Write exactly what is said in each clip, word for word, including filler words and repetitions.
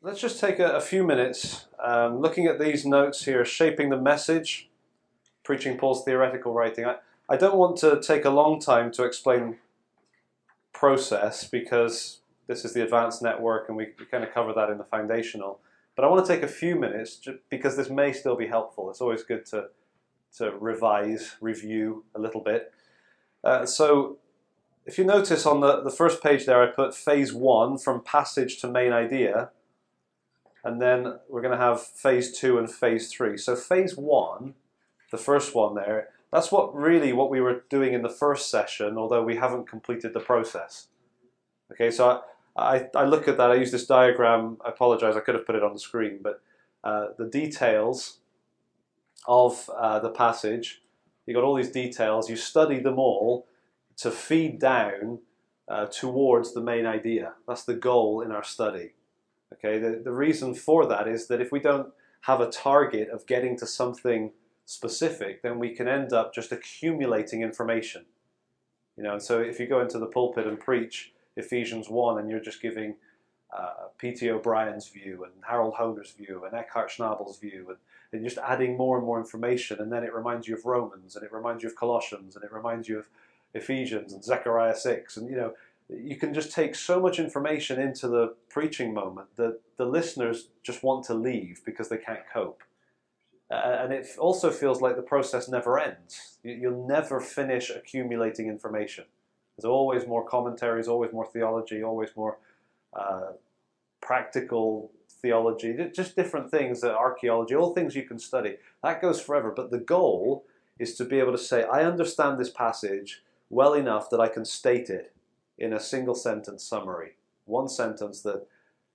Let's just take a, a few minutes um, looking at these notes here, shaping the message, preaching Paul's theoretical writing. I, I don't want to take a long time to explain process because this is the advanced network and we, we kind of cover that in the foundational. But I want to take a few minutes just because this may still be helpful. It's always good to, to revise, review a little bit. Uh, so if you notice on the, the first page there, I put phase one, from passage to main idea. And then we're going to have phase two and phase three. So phase one, the first one there, that's what really what we were doing in the first session, although we haven't completed the process. Okay, so I, I, I look at that, I use this diagram, I apologize, I could have put it on the screen, but uh, the details of uh, the passage, you got all these details, you study them all to feed down uh, towards the main idea. That's the goal in our study. Okay, the, the reason for that is that if we don't have a target of getting to something specific, then we can end up just accumulating information. You know, and so if you go into the pulpit and preach Ephesians one and you're just giving uh, P T O'Brien's view and Harold Honer's view and Eckhart Schnabel's view and, and just adding more and more information, and then it reminds you of Romans and it reminds you of Colossians and it reminds you of Ephesians and Zechariah six, and you know, you can just take so much information into the preaching moment that the listeners just want to leave because they can't cope. Uh, and it also feels like the process never ends. You, you'll never finish accumulating information. There's always more commentaries, always more theology, always more uh, practical theology, just different things, uh, archaeology, all things you can study. That goes forever. But the goal is to be able to say, I understand this passage well enough that I can state it in a single sentence summary. One sentence that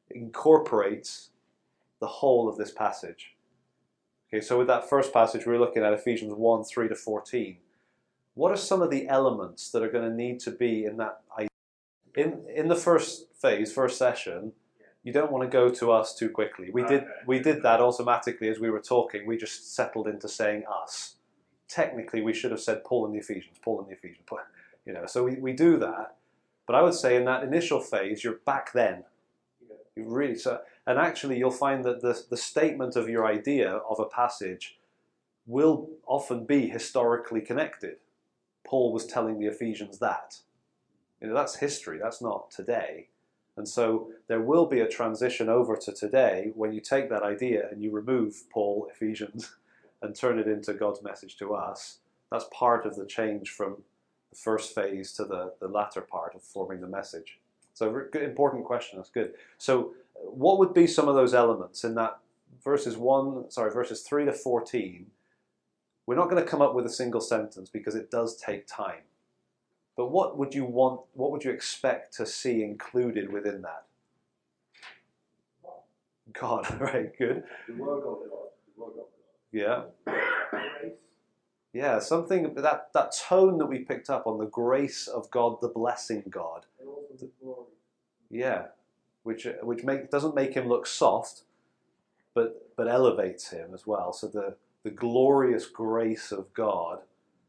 incorporates the whole of this passage. Okay, so with that first passage, we were looking at Ephesians one, three to fourteen. What are some of the elements that are going to need to be in that idea? In, in the first phase, first session, you don't want to go to us too quickly. We did, we did that automatically as we were talking. We just settled into saying us. Technically, we should have said Paul and the Ephesians, Paul and the Ephesians. You know, so we, we do that. But I would say in that initial phase, you're back then. You really so, and actually, you'll find that the the statement of your idea of a passage will often be historically connected. Paul was telling the Ephesians that. You know, that's history. That's not today. And so there will be a transition over to today when you take that idea and you remove Paul, Ephesians, and turn it into God's message to us. That's part of the change from the first phase to the, the latter part of forming the message. So good, important question, that's good. So what would be some of those elements in that verses one, sorry, verses three to fourteen? We're not going to come up with a single sentence because it does take time. But what would you want, what would you expect to see included within that? God, right, good. The work of God. The work of God. Yeah. Grace. Yeah, something, that, that tone that we picked up on, the grace of God, the blessing God. And also the glory. Yeah, which which make, doesn't make him look soft, but but elevates him as well. So the, the glorious grace of God.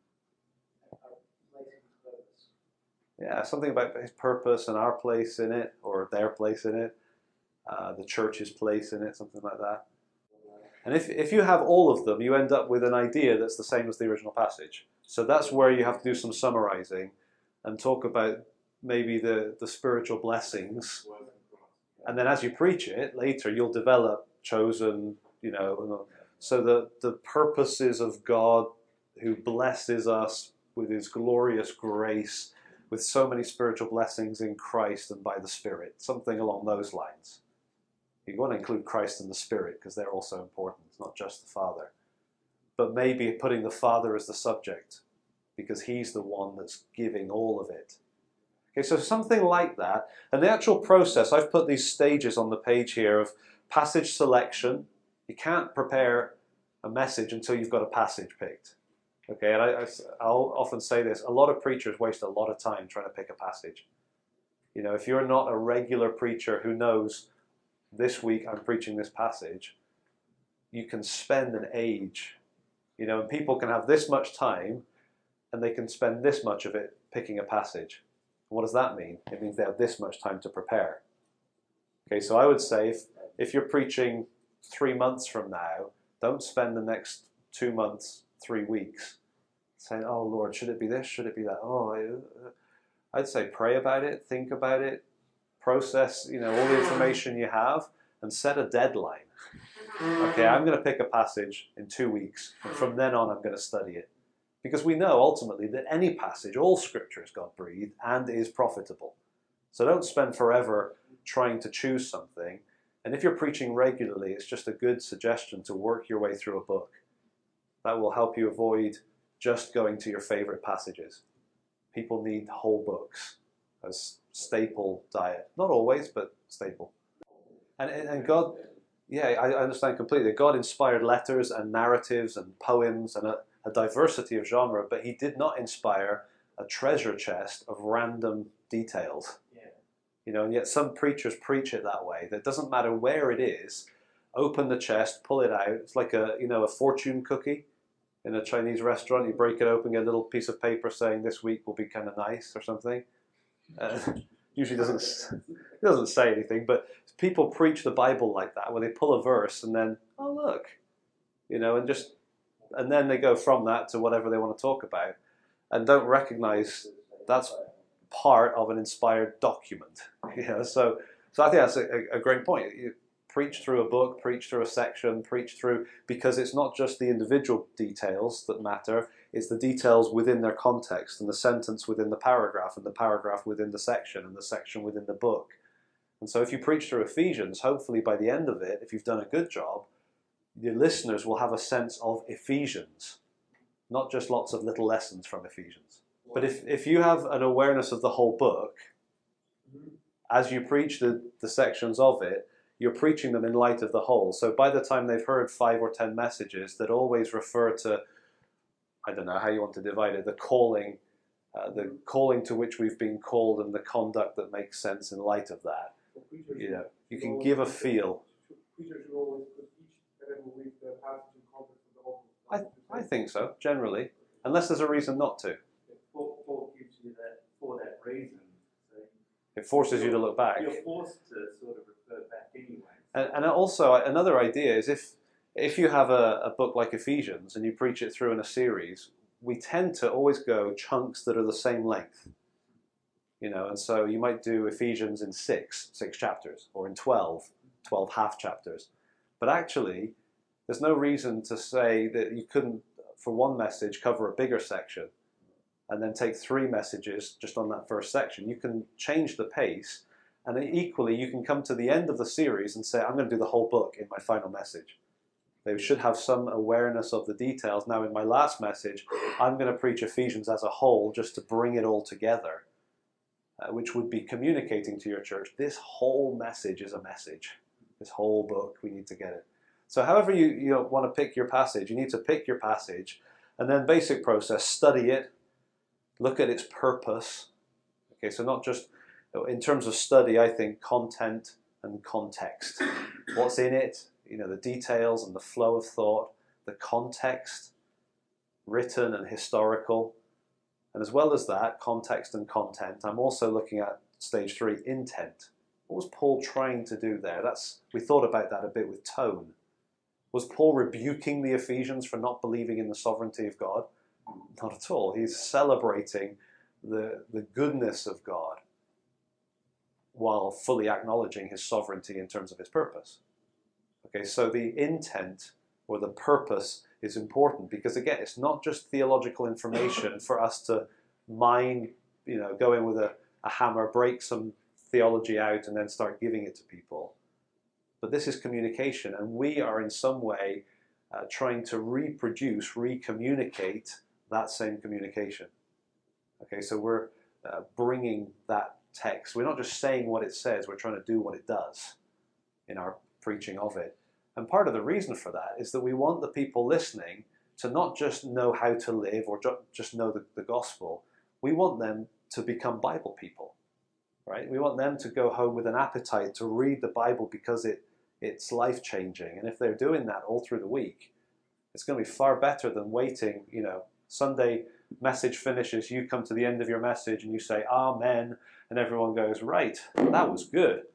Yeah, something about his purpose and our place in it, or their place in it, uh, the church's place in it, something like that. And if, if you have all of them, you end up with an idea that's the same as the original passage. So that's where you have to do some summarizing and talk about maybe the, the spiritual blessings. And then as you preach it, later you'll develop chosen, you know, so the, the purposes of God who blesses us with his glorious grace, with so many spiritual blessings in Christ and by the Spirit, something along those lines. You want to include Christ and the Spirit because they're also important. It's not just the Father. But maybe putting the Father as the subject because he's the one that's giving all of it. Okay, so something like that. And the actual process, I've put these stages on the page here of passage selection. You can't prepare a message until you've got a passage picked. Okay, and I, I, I'll often say this, a lot of preachers waste a lot of time trying to pick a passage. You know, if you're not a regular preacher who knows this week I'm preaching this passage, you can spend an age, you know, and people can have this much time and they can spend this much of it picking a passage. What does that mean? It means they have this much time to prepare. Okay, so I would say if, if you're preaching three months from now, don't spend the next two months, three weeks saying, oh Lord, should it be this, should it be that? Oh, I, I'd say pray about it, think about it, process, you know, all the information you have, and set a deadline. Okay, I'm going to pick a passage in two weeks, and from then on I'm going to study it. Because we know ultimately that any passage, all scripture is God-breathed and is profitable. So don't spend forever trying to choose something. And if you're preaching regularly, it's just a good suggestion to work your way through a book. That will help you avoid just going to your favorite passages. People need whole books as staple diet. Not always, but staple. And, and God, yeah, I understand completely. God inspired letters and narratives and poems and a, a diversity of genre, but he did not inspire a treasure chest of random details. Yeah. You know, and yet some preachers preach it that way. That it doesn't matter where it is, open the chest, pull it out. It's like a, you know, a fortune cookie in a Chinese restaurant. You break it open, get a little piece of paper saying this week will be kind of nice or something. Uh, usually doesn't it doesn't say anything, but people preach the Bible like that, where they pull a verse and then, oh look, you know, and just and then they go from that to whatever they want to talk about, and don't recognize that's part of an inspired document. You know, so so I think that's a, a great point. You preach through a book, preach through a section, preach through, because it's not just the individual details that matter, it's the details within their context, and the sentence within the paragraph, and the paragraph within the section, and the section within the book. And so if you preach through Ephesians, hopefully by the end of it, if you've done a good job, your listeners will have a sense of Ephesians, not just lots of little lessons from Ephesians. But if, if you have an awareness of the whole book, as you preach the, the sections of it, you're preaching them in light of the whole. So by the time they've heard five or ten messages that always refer to, I don't know how you want to divide it, the calling, uh, the calling to which we've been called and the conduct that makes sense in light of that. You know, you can give a feel. I, I think so, generally, unless there's a reason not to. Paul gives you that for that reason. So it forces you to look back. You're forced to sort of refer back anyway. And, and also, another idea is if if you have a, a book like Ephesians and you preach it through in a series, we tend to always go chunks that are the same length. You know, and so you might do Ephesians in six, six chapters, or in twelve, twelve half chapters. But actually, there's no reason to say that you couldn't, for one message, cover a bigger section and then take three messages just on that first section. You can change the pace, and then equally you can come to the end of the series and say, I'm going to do the whole book in my final message. They should have some awareness of the details. Now in my last message, I'm going to preach Ephesians as a whole just to bring it all together, uh, which would be communicating to your church, this whole message is a message. This whole book, we need to get it. So however you, you know, want to pick your passage, you need to pick your passage, and then basic process, study it, look at its purpose. Okay, so not just, in terms of study, I think content and context. What's in it, you know, the details and the flow of thought, the context, written and historical, and as well as that, context and content, I'm also looking at stage three, intent. What was Paul trying to do there? That's, we thought about that a bit with tone. Was Paul rebuking the Ephesians for not believing in the sovereignty of God? Not at all. He's celebrating the, the goodness of God while fully acknowledging his sovereignty in terms of his purpose. Okay, so the intent or the purpose is important because, again, it's not just theological information for us to mine, you know, go in with a, a hammer, break some theology out and then start giving it to people. But this is communication, and we are in some way uh, trying to reproduce, re-communicate that same communication. Okay, so we're uh, bringing that text. We're not just saying what it says, we're trying to do what it does in our preaching of it. And part of the reason for that is that we want the people listening to not just know how to live or ju just know the, the gospel. We want them to become Bible people, right? We want them to go home with an appetite to read the Bible because it it's life-changing. And if they're doing that all through the week, it's going to be far better than waiting, you know, Sunday message finishes, you come to the end of your message and you say, Amen, and everyone goes, right, that was good.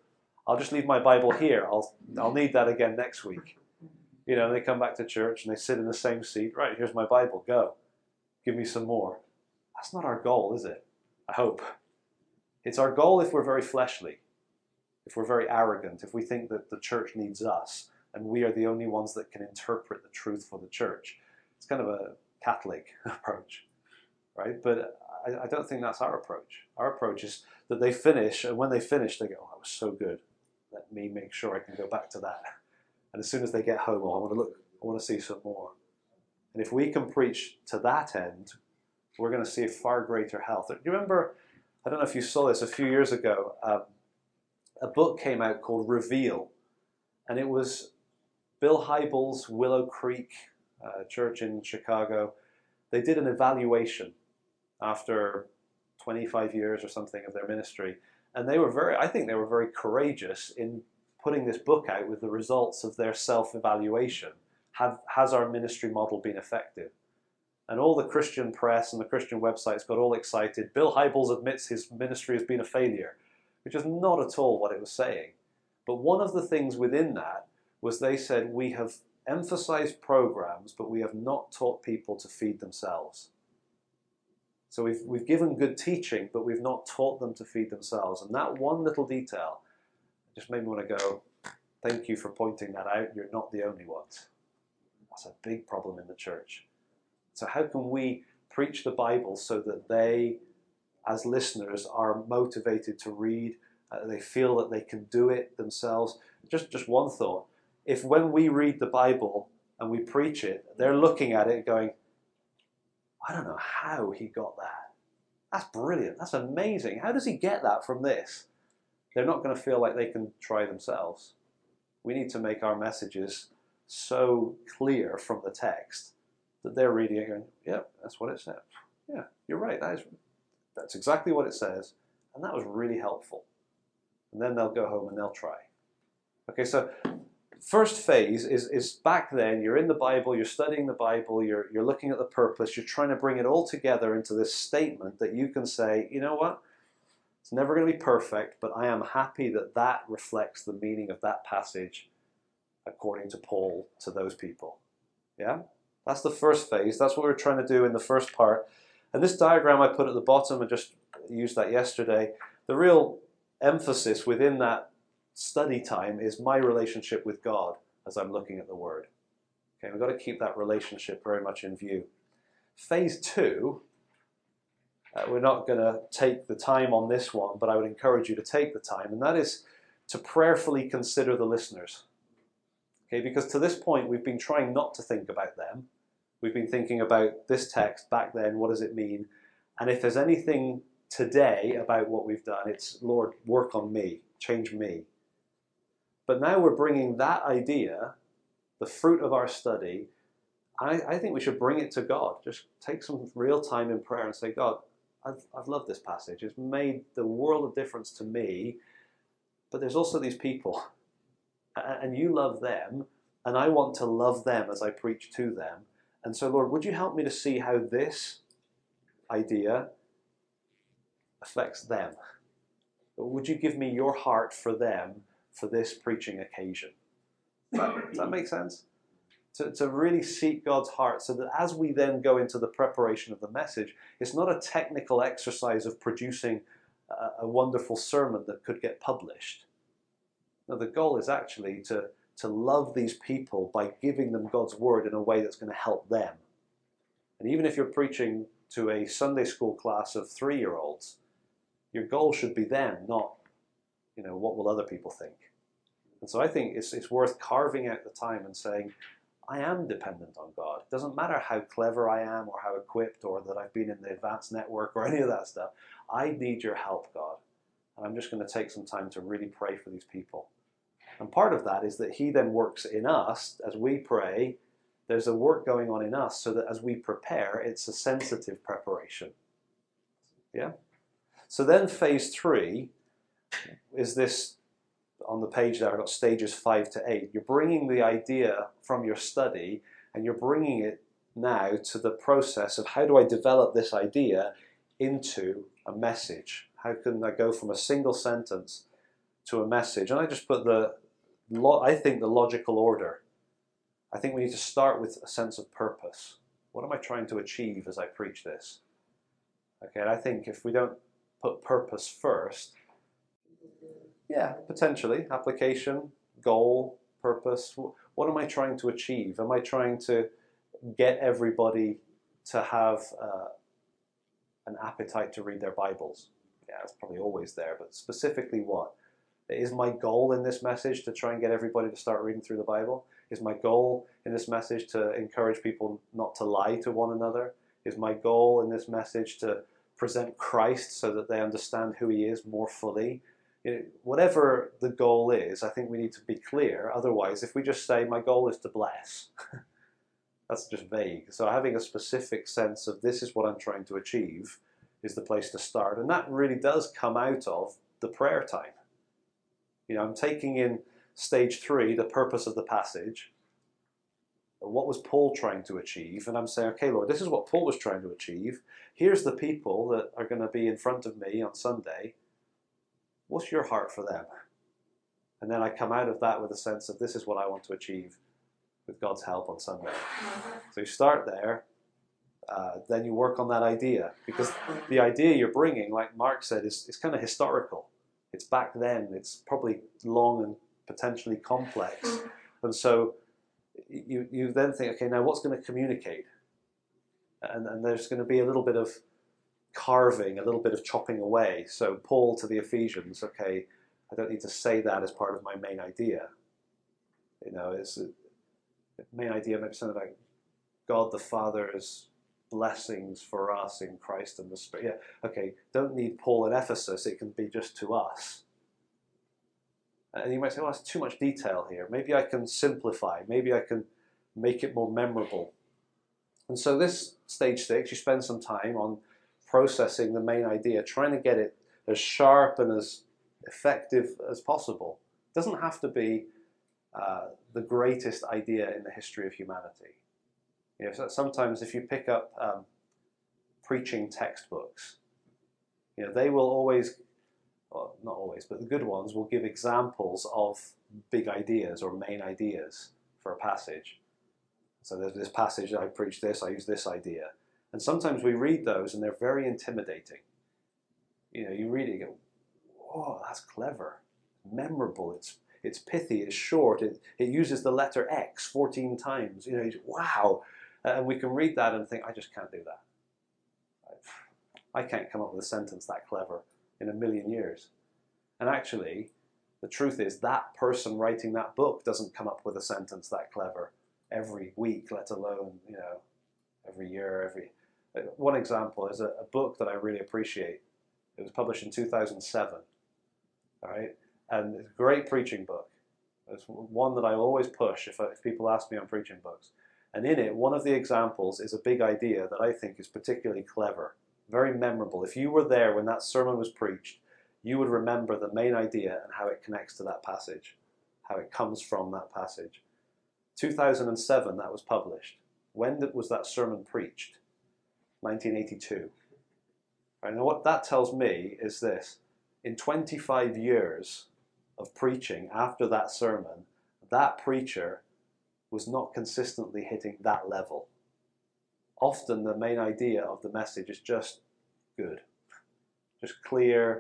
I'll just leave my Bible here. I'll, I'll need that again next week. You know, they come back to church and they sit in the same seat. Right, here's my Bible. Go. Give me some more. That's not our goal, is it? I hope. It's our goal if we're very fleshly, if we're very arrogant, if we think that the church needs us and we are the only ones that can interpret the truth for the church. It's kind of a Catholic approach, right? But I, I don't think that's our approach. Our approach is that they finish, and when they finish, they go, oh, that was so good. Let me make sure I can go back to that. And as soon as they get home, oh, I want to look, I want to see some more. And if we can preach to that end, we're going to see a far greater health. Do you remember, I don't know if you saw this a few years ago, um, a book came out called Reveal. And it was Bill Hybels' Willow Creek uh, church in Chicago. They did an evaluation after twenty-five years or something of their ministry. And they were very, I think they were very courageous in putting this book out with the results of their self-evaluation. Have, has our ministry model been effective? And all the Christian press and the Christian websites got all excited. Bill Hybels admits his ministry has been a failure, which is not at all what it was saying. But one of the things within that was they said, we have emphasized programs, but we have not taught people to feed themselves. So we've, we've given good teaching, but we've not taught them to feed themselves. And that one little detail just made me want to go, thank you for pointing that out. You're not the only ones. That's a big problem in the church. So how can we preach the Bible so that they, as listeners, are motivated to read, uh, they feel that they can do it themselves? Just, just one thought. If when we read the Bible and we preach it, they're looking at it going, I don't know how he got that. That's brilliant. That's amazing. How does he get that from this? They're not going to feel like they can try themselves. We need to make our messages so clear from the text that they're reading it and going, yeah, that's what it said. Yeah, you're right. That is, that's exactly what it says. And that was really helpful. And then they'll go home and they'll try. Okay, so first phase is, is back then, you're in the Bible, you're studying the Bible, you're, you're looking at the purpose, you're trying to bring it all together into this statement that you can say, you know what? It's never going to be perfect, but I am happy that that reflects the meaning of that passage according to Paul to those people. Yeah? That's the first phase. That's what we're trying to do in the first part. And this diagram I put at the bottom, I just used that yesterday. The real emphasis within that study time is my relationship with God as I'm looking at the Word. Okay, we've got to keep that relationship very much in view. Phase two, uh, we're not going to take the time on this one, but I would encourage you to take the time, and that is to prayerfully consider the listeners. Okay, because to this point we've been trying not to think about them. We've been thinking about this text back then, what does it mean? And if there's anything today about what we've done, it's, Lord, work on me, change me. But now we're bringing that idea, the fruit of our study, I, I think we should bring it to God. Just take some real time in prayer and say, God, I've, I've loved this passage. It's made the world of difference to me, but there's also these people, and you love them, and I want to love them as I preach to them. And so, Lord, would you help me to see how this idea affects them? Would you give me your heart for them for this preaching occasion? Does that, does that make sense? To, to really seek God's heart so that as we then go into the preparation of the message, it's not a technical exercise of producing a, a wonderful sermon that could get published. No, the goal is actually to to love these people by giving them God's word in a way that's going to help them. And even if you're preaching to a Sunday school class of three-year-olds, your goal should be them, not, you know, what will other people think. And so I think it's, it's worth carving out the time and saying, I am dependent on God. It doesn't matter how clever I am or how equipped or that I've been in the advanced network or any of that stuff. I need your help, God. And I'm just going to take some time to really pray for these people. And part of that is that he then works in us as we pray. There's a work going on in us so that as we prepare, it's a sensitive preparation. Yeah? So then phase three is this, on the page there I've got stages five to eight. You're bringing the idea from your study and you're bringing it now to the process of how do I develop this idea into a message? How can I go from a single sentence to a message, and I just put the, lo- I think the logical order. I think we need to start with a sense of purpose. What am I trying to achieve as I preach this? Okay, and I think if we don't put purpose first, yeah, potentially, application, goal, purpose. What am I trying to achieve? Am I trying to get everybody to have uh, an appetite to read their Bibles? Yeah, it's probably always there, but specifically what? Is my goal in this message to try and get everybody to start reading through the Bible? Is my goal in this message to encourage people not to lie to one another? Is my goal in this message to present Christ so that they understand who he is more fully? You know, whatever the goal is, I think we need to be clear. Otherwise, if we just say, my goal is to bless, that's just vague. So having a specific sense of this is what I'm trying to achieve is the place to start. And that really does come out of the prayer time. You know, I'm taking in stage three, the purpose of the passage. What was Paul trying to achieve? And I'm saying, okay, Lord, this is what Paul was trying to achieve. Here's the people that are going to be in front of me on Sunday. What's your heart for them? And then I come out of that with a sense of this is what I want to achieve with God's help on Sunday. So you start there, uh, then you work on that idea. Because the idea you're bringing, like Mark said, is, is kind of historical. It's back then. It's probably long and potentially complex. And so you, you then think, okay, now what's going to communicate? And, and there's going to be a little bit of carving, a little bit of chopping away. So Paul to the Ephesians, okay, I don't need to say that as part of my main idea. You know, it's the main idea maybe something like God the Father's blessings for us in Christ and the Spirit. Yeah, okay, don't need Paul in Ephesus, it can be just to us. And you might say, well, that's too much detail here. Maybe I can simplify, maybe I can make it more memorable. And so this stage six, you spend some time on processing the main idea, trying to get it as sharp and as effective as possible. It doesn't have to be uh, the greatest idea in the history of humanity. You know, so sometimes if you pick up um, preaching textbooks, you know, they will always, well, not always, but the good ones will give examples of big ideas or main ideas for a passage. So there's this passage, I preach this, I use this idea. And sometimes we read those and they're very intimidating. You know, you read it and you go, whoa, that's clever, memorable, it's it's pithy, it's short, it, it uses the letter X fourteen times. You know, wow. And we can read that and think, I just can't do that. I can't come up with a sentence that clever in a million years. And actually, the truth is that person writing that book doesn't come up with a sentence that clever every week, let alone, you know, every year, every... One example is a, a book that I really appreciate. It was published in two thousand seven, all right? And it's a great preaching book. It's one that I always push if, I, if people ask me on preaching books. And in it, one of the examples is a big idea that I think is particularly clever, very memorable. If you were there when that sermon was preached, you would remember the main idea and how it connects to that passage, how it comes from that passage. two thousand seven, that was published. When was that sermon preached? nineteen eighty-two. Right, now what that tells me is this. In twenty-five years of preaching after that sermon, that preacher was not consistently hitting that level. Often the main idea of the message is just good, just clear,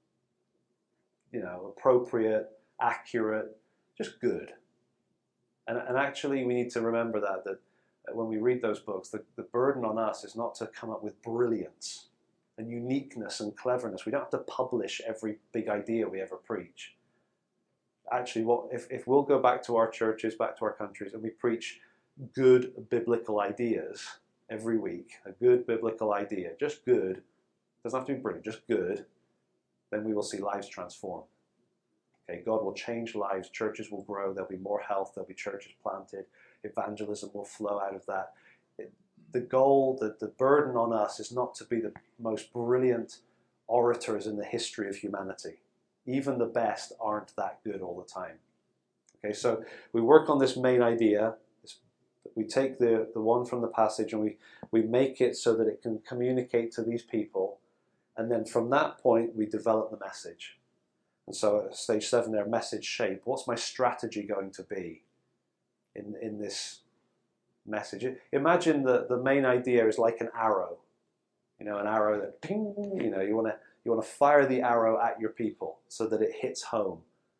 you know, appropriate, accurate, just good. And, and actually we need to remember that, that when we read those books, the, the burden on us is not to come up with brilliance and uniqueness and cleverness. We don't have to publish every big idea we ever preach. Actually, what if, if we'll go back to our churches, back to our countries, and we preach good biblical ideas every week, a good biblical idea, just good, doesn't have to be brilliant, just good, then we will see lives transformed. Okay, God will change lives, churches will grow, there'll be more health, there'll be churches planted, evangelism will flow out of that. It, the goal, the, the burden on us is not to be the most brilliant orators in the history of humanity. Even the best aren't that good all the time. Okay, so we work on this main idea. We take the, the one from the passage and we, we make it so that it can communicate to these people. And then from that point, we develop the message. And so at stage seven there, message shape. What's my strategy going to be in, in this message? Imagine that the main idea is like an arrow. You know, an arrow that ping, you know, you want to you want to fire the arrow at your people so that it hits home.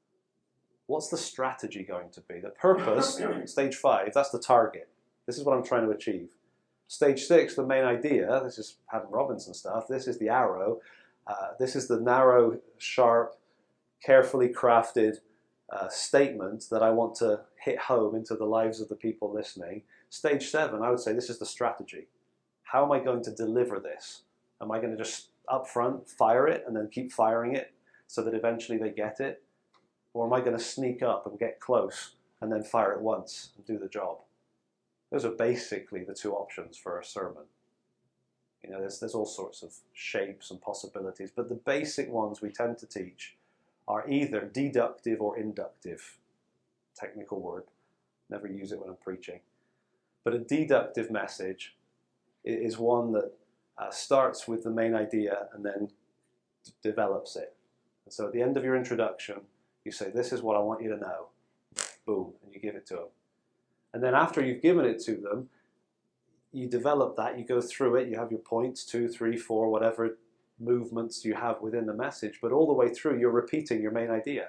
What's the strategy going to be? The purpose, stage five, that's the target. This is what I'm trying to achieve. Stage six, the main idea, this is Haddon Robinson stuff, this is the arrow. Uh, this is the narrow, sharp, carefully crafted uh, statement that I want to hit home into the lives of the people listening. Stage seven, I would say this is the strategy. How am I going to deliver this? Am I going to just up front fire it and then keep firing it so that eventually they get it? Or am I going to sneak up and get close and then fire it once and do the job? Those are basically the two options for a sermon. You know, there's, there's all sorts of shapes and possibilities, but the basic ones we tend to teach are either deductive or inductive. Technical word. Never use it when I'm preaching. But a deductive message is one that uh, starts with the main idea and then d- develops it. And so at the end of your introduction, you say, this is what I want you to know. Boom, and you give it to them. And then after you've given it to them, you develop that, you go through it, you have your points, two, three, four, whatever movements you have within the message, but all the way through you're repeating your main idea.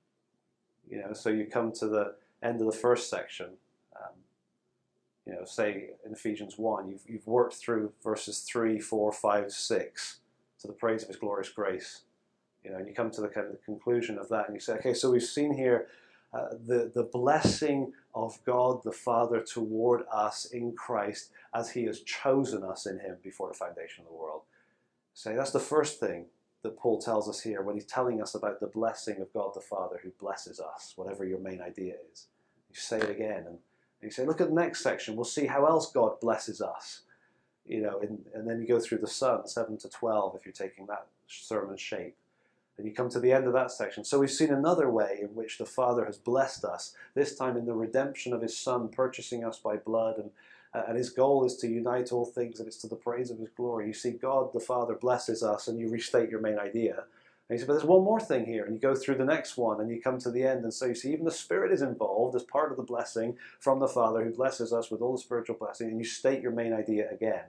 You know, so you come to the end of the first section, um, you know, say in Ephesians one, you've, you've worked through verses three, four, five, six, to the praise of his glorious grace. You know, and you come to the kind of the conclusion of that and you say, okay, so we've seen here uh, the, the blessing of God the Father toward us in Christ as he has chosen us in him before the foundation of the world. Say that's the first thing that Paul tells us here when he's telling us about the blessing of God the Father who blesses us, whatever your main idea is. You say it again and, and you say, look at the next section, we'll see how else God blesses us. You know, and, and then you go through the Son, seven to twelve, if you're taking that sermon shape. And you come to the end of that section. So we've seen another way in which the Father has blessed us, this time in the redemption of his Son, purchasing us by blood, and uh, and his goal is to unite all things, and it's to the praise of his glory. You see God the Father blesses us, and you restate your main idea. And you say, but there's one more thing here, and you go through the next one, and you come to the end, and so you see even the Spirit is involved as part of the blessing from the Father who blesses us with all the spiritual blessing, and you state your main idea again.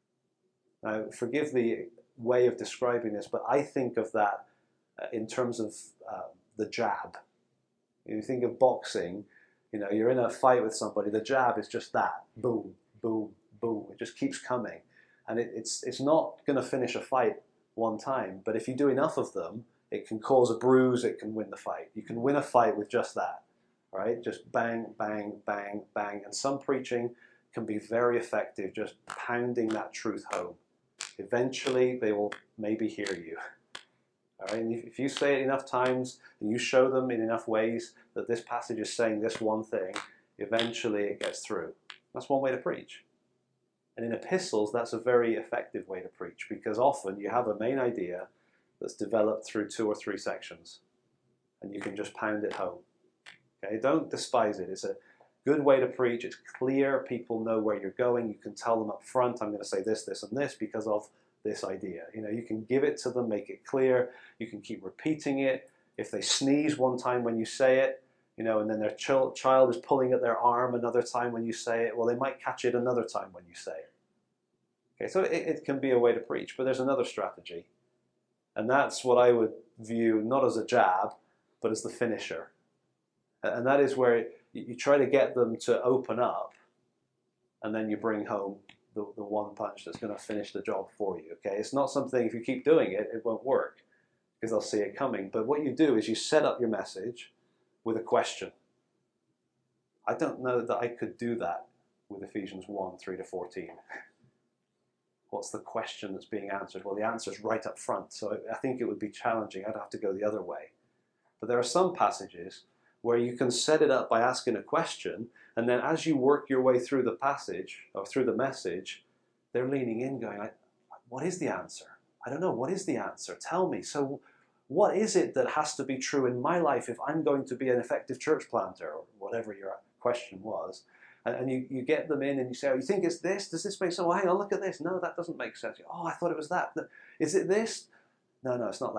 Now, forgive the way of describing this, but I think of that Uh, in terms of uh, the jab. You think of boxing, you know, you're in a fight with somebody, the jab is just that, boom, boom, boom. It just keeps coming. And it, it's, it's not going to finish a fight one time, but if you do enough of them, it can cause a bruise, it can win the fight. You can win a fight with just that, right? Just bang, bang, bang, bang. And some preaching can be very effective, just pounding that truth home. Eventually, they will maybe hear you. All right? And if you say it enough times and you show them in enough ways that this passage is saying this one thing, eventually it gets through. That's one way to preach. And in epistles, that's a very effective way to preach because often you have a main idea that's developed through two or three sections and you can just pound it home. Okay? Don't despise it. It's a good way to preach. It's clear. People know where you're going. You can tell them up front, I'm going to say this, this, and this because of this idea. You know, you can give it to them, make it clear. You can keep repeating it. If they sneeze one time when you say it, you know, and then their ch- child is pulling at their arm another time when you say it, well, they might catch it another time when you say it. Okay, so it, it can be a way to preach, but there's another strategy. And that's what I would view not as a jab, but as the finisher. And that is where you, you try to get them to open up, and then you bring home The, the one punch that's going to finish the job for you. Okay, it's not something, if you keep doing it, it won't work because they'll see it coming. But what you do is you set up your message with a question. I don't know that I could do that with Ephesians one, three to fourteen. What's the question that's being answered? Well, the answer's right up front, so I think it would be challenging. I'd have to go the other way. But there are some passages where you can set it up by asking a question, and then as you work your way through the passage, or through the message, they're leaning in going, what is the answer? I don't know, what is the answer? Tell me. So what is it that has to be true in my life if I'm going to be an effective church planter, or whatever your question was? And, and you, you get them in and you say, oh, you think it's this? Does this make sense? Well, hang on, look at this. No, that doesn't make sense. Oh, I thought it was that. Is it this? No, no, it's not that.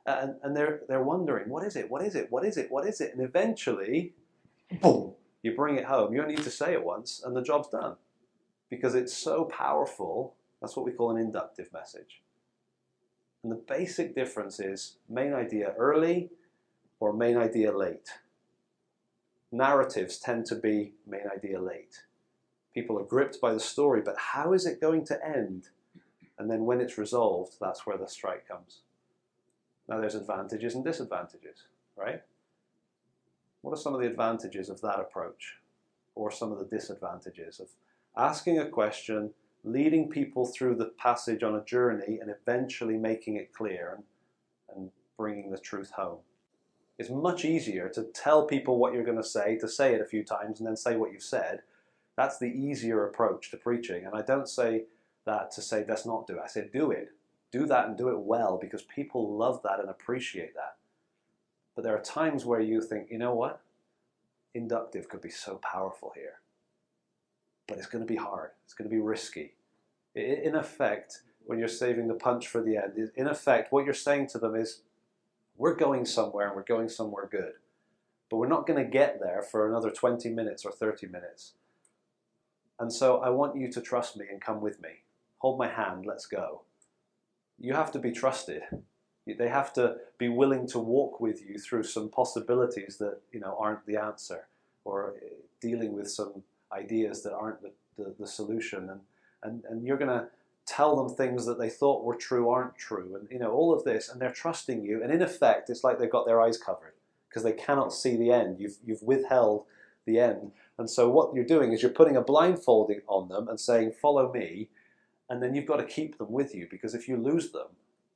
And, and they're, they're wondering, what is it, what is it, what is it, what is it? And eventually, boom, you bring it home. You don't need to say it once, and the job's done. Because it's so powerful, that's what we call an inductive message. And the basic difference is main idea early or main idea late. Narratives tend to be main idea late. People are gripped by the story, but how is it going to end? And then when it's resolved, that's where the strike comes. Now there's advantages and disadvantages, right? What are some of the advantages of that approach? Or some of the disadvantages of asking a question, leading people through the passage on a journey, and eventually making it clear and, and bringing the truth home? It's much easier to tell people what you're going to say, to say it a few times, and then say what you've said. That's the easier approach to preaching. And I don't say that to say, let's not do it. I say, do it. Do that and do it well, because people love that and appreciate that. But there are times where you think, you know what? Inductive could be so powerful here. But it's going to be hard. It's going to be risky. In effect, when you're saving the punch for the end, in effect, what you're saying to them is, we're going somewhere and we're going somewhere good. But we're not going to get there for another twenty minutes or thirty minutes. And so I want you to trust me and come with me. Hold my hand, let's go. You have to be trusted. They have to be willing to walk with you through some possibilities that, you know, aren't the answer, or dealing with some ideas that aren't the, the, the solution. And, and, and you're going to tell them things that they thought were true aren't true, and you know, all of this, and they're trusting you, and in effect it's like they've got their eyes covered because they cannot see the end. You've, you've withheld the end. And so what you're doing is you're putting a blindfolding on them and saying, follow me, and then you've got to keep them with you, because if you lose them,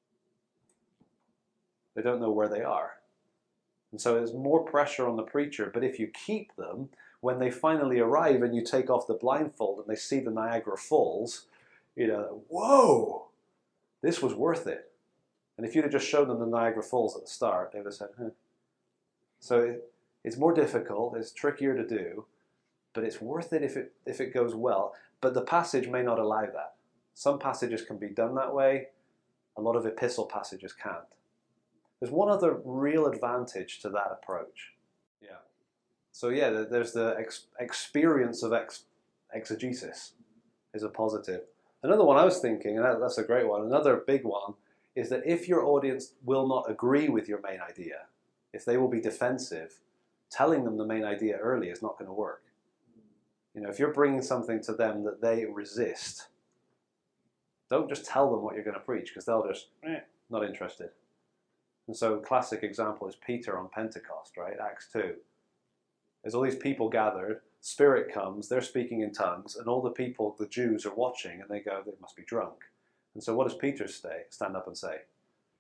they don't know where they are. And so there's more pressure on the preacher, but if you keep them, when they finally arrive and you take off the blindfold and they see the Niagara Falls, you know, whoa, this was worth it. And if you'd have just shown them the Niagara Falls at the start, they would have said, huh. So it, it's more difficult, it's trickier to do, but it's worth it if it, if it goes well. But the passage may not allow that. Some passages can be done that way. A lot of epistle passages can't. There's one other real advantage to that approach. Yeah. So yeah, there's the ex experience of ex exegesis is a positive. Another one I was thinking, and that, that's a great one, another big one, is that if your audience will not agree with your main idea, if they will be defensive, telling them the main idea early is not going to work. You know, if you're bringing something to them that they resist, don't just tell them what you're going to preach, because they'll just, eh, not interested. And so a classic example is Peter on Pentecost, right? Acts two. There's all these people gathered, Spirit comes, they're speaking in tongues, and all the people, the Jews, are watching, and they go, they must be drunk. And so what does Peter stay, stand up and say?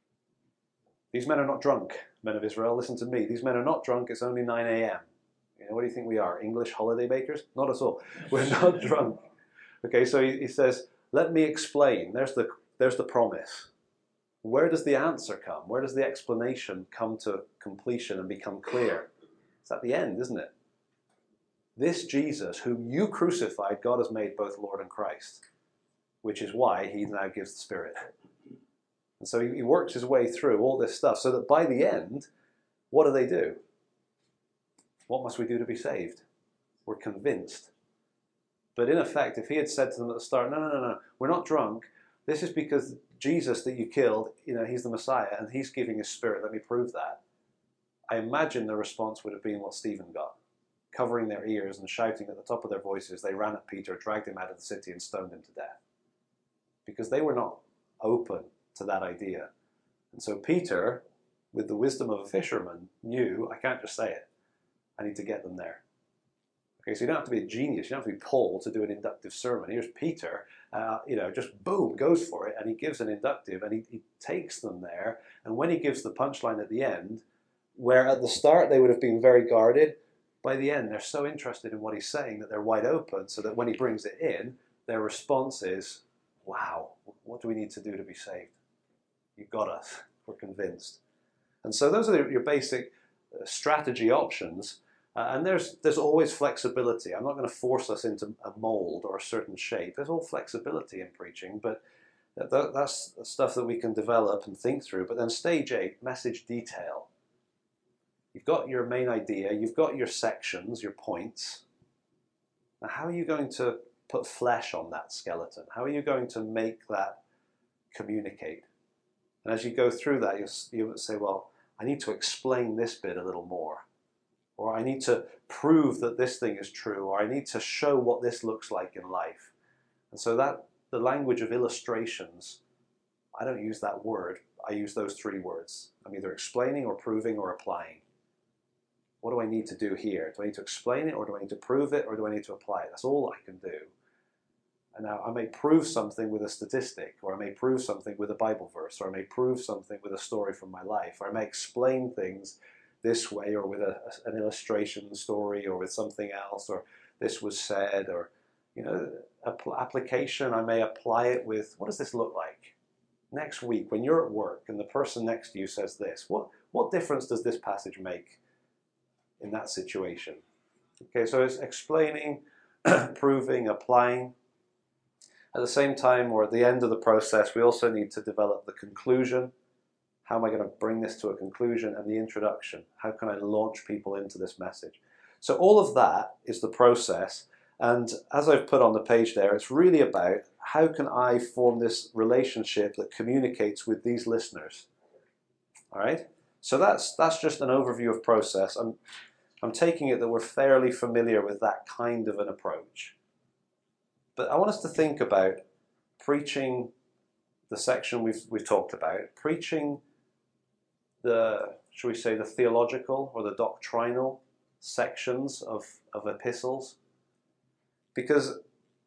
These men are not drunk, men of Israel, listen to me. These men are not drunk, it's only nine A M You know, what do you think we are, English holiday makers? Not at all. We're not drunk. Okay, so he, he says, let me explain. There's the, there's the promise. Where does the answer come? Where does the explanation come to completion and become clear? It's at the end, isn't it? This Jesus, whom you crucified, God has made both Lord and Christ, which is why he now gives the Spirit. And so he, he works his way through all this stuff so that by the end, what do they do? What must we do to be saved? We're convinced. But in effect, if he had said to them at the start, no, no, no, no, we're not drunk. This is because Jesus that you killed, you know, he's the Messiah and he's giving his Spirit. Let me prove that. I imagine the response would have been what Stephen got. Covering their ears and shouting at the top of their voices, they ran at Peter, dragged him out of the city and stoned him to death. Because they were not open to that idea. And so Peter, with the wisdom of a fisherman, knew, I can't just say it. I need to get them there. Okay, so you don't have to be a genius. You don't have to be Paul to do an inductive sermon. Here's Peter, uh, you know, just boom, goes for it, and he gives an inductive, and he, he takes them there. And when he gives the punchline at the end, where at the start they would have been very guarded, by the end they're so interested in what he's saying that they're wide open, so that when he brings it in, their response is, wow, what do we need to do to be saved? You've got us. We're convinced. And so those are your basic strategy options. Uh, and there's, there's always flexibility. I'm not going to force us into a mold or a certain shape. There's all flexibility in preaching, but That, that's stuff that we can develop and think through. But then stage eight, message detail. You've got your main idea, you've got your sections, your points. Now how are you going to put flesh on that skeleton? How are you going to make that communicate? And as you go through that, you'll, you'll say, well, I need to explain this bit a little more. Or I need to prove that this thing is true. Or I need to show what this looks like in life. And so that the language of illustrations, I don't use that word. I use those three words. I'm either explaining or proving or applying. What do I need to do here? Do I need to explain it, or do I need to prove it, or do I need to apply it? That's all I can do. And now I may prove something with a statistic, or I may prove something with a Bible verse, or I may prove something with a story from my life, or I may explain things this way, or with a, an illustration story, or with something else, or this was said, or, you know, application, I may apply it with, what does this look like? Next week, when you're at work and the person next to you says this, what, what difference does this passage make in that situation? Okay, so it's explaining, proving, applying. At the same time, or at the end of the process, we also need to develop the conclusion. How am I going to bring this to a conclusion? And the introduction. How can I launch people into this message? So all of that is the process. And as I've put on the page there, it's really about how can I form this relationship that communicates with these listeners. All right? So that's, that's just an overview of process. I'm, I'm taking it that we're fairly familiar with that kind of an approach. But I want us to think about preaching the section we've, we've talked about, preaching the, should we say, the theological or the doctrinal sections of, of epistles. Because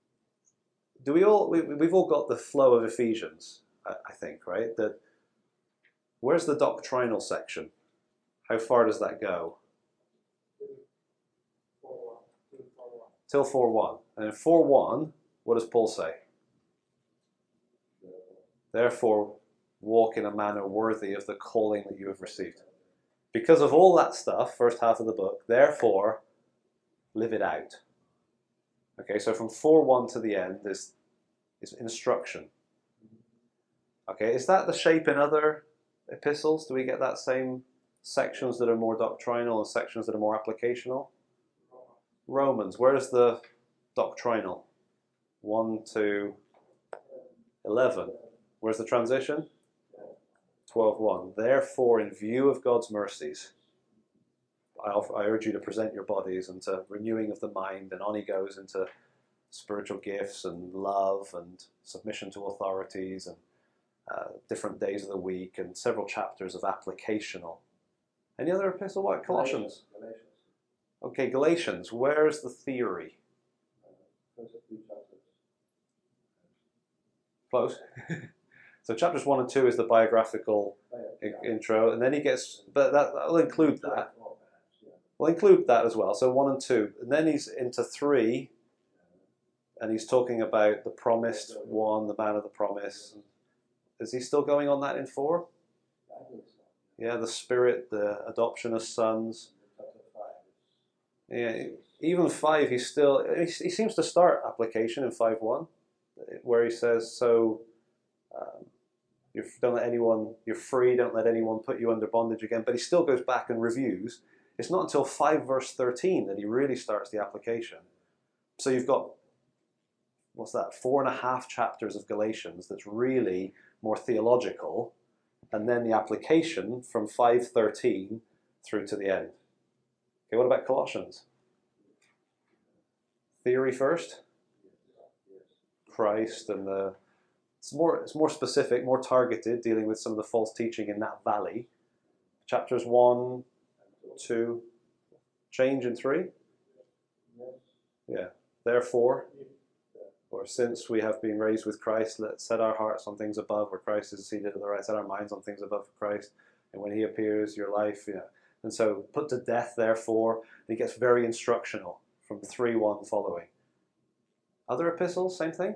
do we all, we, we've all got the flow of Ephesians, I, I think, right? That, where's the doctrinal section? How far does that go? Till four one. And in four one, what does Paul say? Therefore, walk in a manner worthy of the calling that you have received. Because of all that stuff, first half of the book, therefore, live it out. Okay, so from four one to the end is, is instruction. Okay, is that the shape in other epistles? Do we get that same sections that are more doctrinal and sections that are more applicational? Romans, where's the doctrinal? one to eleven. Where's the transition? twelve one. Therefore, in view of God's mercies, I, offer, I urge you to present your bodies unto renewing of the mind, and on he goes into spiritual gifts and love and submission to authorities and uh, different days of the week and several chapters of applicational. Any other epistle? What? Colossians? Galatians. Okay, Galatians. Where's the theory? First few chapters. Close. So chapters one and two is the biographical Yeah. intro, and then he gets, but that, that'll include that. We'll include that as well. So one and two, and then he's into three, and he's talking about the promised one, the man of the promise. Is he still going on that in four? Yeah, the Spirit, the adoption as sons. Yeah, even five, he's still, he, he seems to start application in five one, where he says, so um, you don't let anyone, you're free, don't let anyone put you under bondage again. But he still goes back and reviews. It's not until five verse thirteen that he really starts the application. So you've got, what's that, four and a half chapters of Galatians that's really more theological, and then the application from five thirteen through to the end. Okay, what about Colossians? Theory first? Christ and the... It's more, it's more specific, more targeted, dealing with some of the false teaching in that valley. Chapters one, two, change in three? Yeah. Therefore, or since we have been raised with Christ, let's set our hearts on things above, where Christ is seated at the right, set our minds on things above Christ, and when he appears, your life, you know. And so, put to death, therefore, and he gets very instructional from three one following. Other epistles, same thing?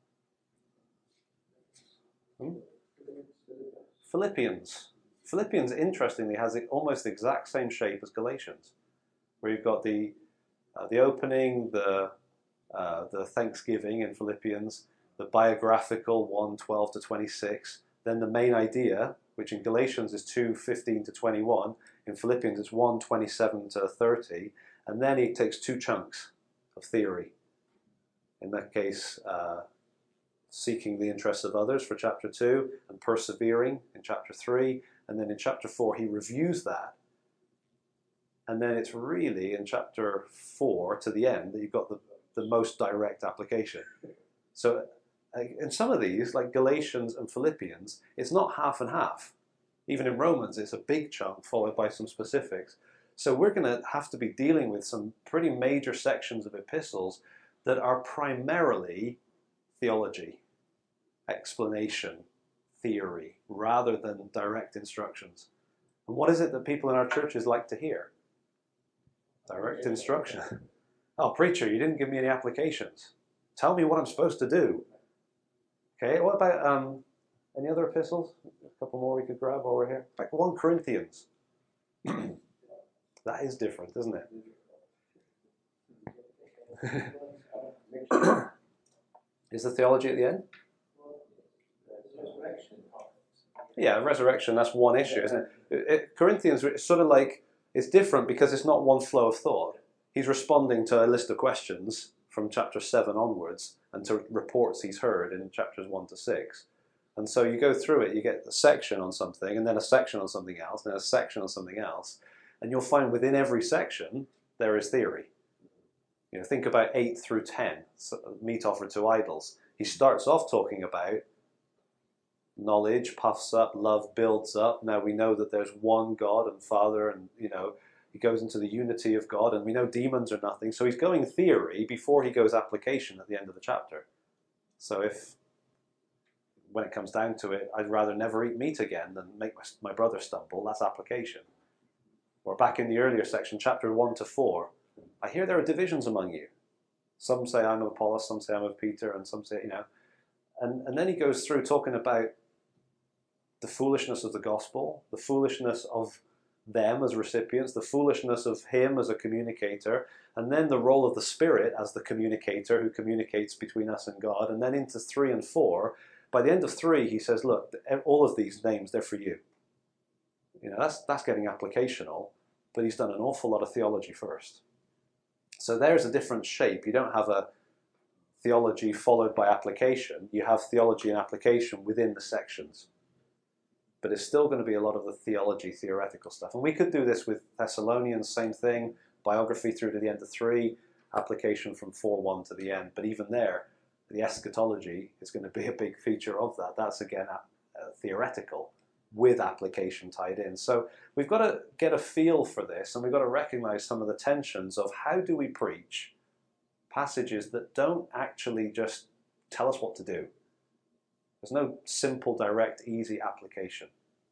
Hmm? Philippians. Philippians, interestingly, has almost the exact same shape as Galatians, where you've got the uh, the opening, the uh, the thanksgiving in Philippians, the biographical one twelve to twenty-six, then the main idea, which in Galatians is two fifteen to twenty-one, in Philippians it's one twenty-seven to thirty, and then he takes two chunks of theory. In that case, uh, seeking the interests of others for chapter two, and persevering in chapter three, and then in chapter four he reviews that. And then it's really in chapter four to the end that you've got the, the most direct application. So in some of these, like Galatians and Philippians, it's not half and half. Even in Romans, it's a big chunk followed by some specifics. So we're going to have to be dealing with some pretty major sections of epistles that are primarily theology, explanation, theory, rather than direct instructions. And what is it that people in our churches like to hear? Direct instruction. Oh, preacher, you didn't give me any applications. Tell me what I'm supposed to do. Okay, what about um, any other epistles? A couple more we could grab while we're here. Like First Corinthians. That is different, isn't it? Is the theology at the end? Yeah, resurrection, that's one issue, isn't it? it, it Corinthians, it's sort of like, it's different because it's not one flow of thought. He's responding to a list of questions from chapter seven onwards and to reports he's heard in chapters one to six. And so you go through it, you get a section on something, and then a section on something else, and then a section on something else. And you'll find within every section, there is theory. You know, think about eight through ten, meat offered to idols. He starts off talking about knowledge puffs up, love builds up. Now we know that there's one God and Father, and you know, he goes into the unity of God, and we know demons are nothing. So he's going theory before he goes application at the end of the chapter. So if, when it comes down to it, I'd rather never eat meat again than make my, my brother stumble, that's application. Or back in the earlier section, chapter one to four, I hear there are divisions among you. Some say I'm of Apollos, some say I'm of Peter, and some say, you know. And, and then he goes through talking about the foolishness of the gospel, the foolishness of them as recipients, the foolishness of him as a communicator, and then the role of the Spirit as the communicator who communicates between us and God. And then into three and four, by the end of three, he says, look, all of these names, they're for you. You know, that's, that's getting applicational, but he's done an awful lot of theology first. So there's a different shape. You don't have a theology followed by application. You have theology and application within the sections. But it's still going to be a lot of the theology, theoretical stuff. And we could do this with Thessalonians, same thing, biography through to the end of three, application from four one to the end. But even there, the eschatology is going to be a big feature of that. That's, again, uh, theoretical with application tied in. So we've got to get a feel for this, and we've got to recognize some of the tensions of how do we preach passages that don't actually just tell us what to do. There's no simple, direct, easy application.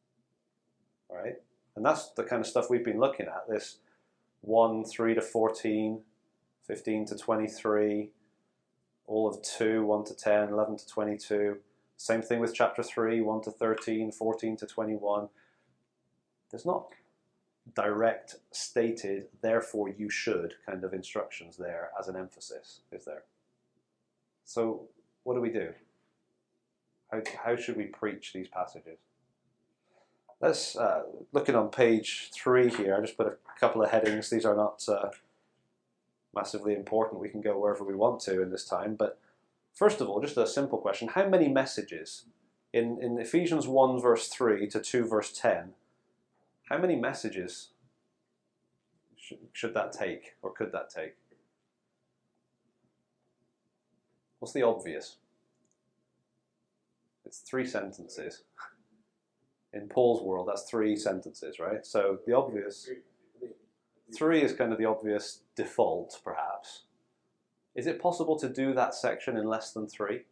All right? And that's the kind of stuff we've been looking at, this one, three to fourteen, fifteen to twenty-three, all of two, one to ten, eleven to twenty-two. Same thing with chapter three, one to thirteen, fourteen to twenty-one. There's not direct, stated, therefore you should kind of instructions there as an emphasis, is there? So what do we do? How, how should we preach these passages? Let's, uh, looking on page three here, I just put a couple of headings. These are not uh, massively important. We can go wherever we want to in this time. But first of all, just a simple question. How many messages? In, in Ephesians one verse three to two verse ten, how many messages should, should that take, or could that take? What's the obvious? It's three sentences. In Paul's world, that's three sentences, right? So the obvious, three is kind of the obvious default, perhaps. Is it possible to do that section in less than three?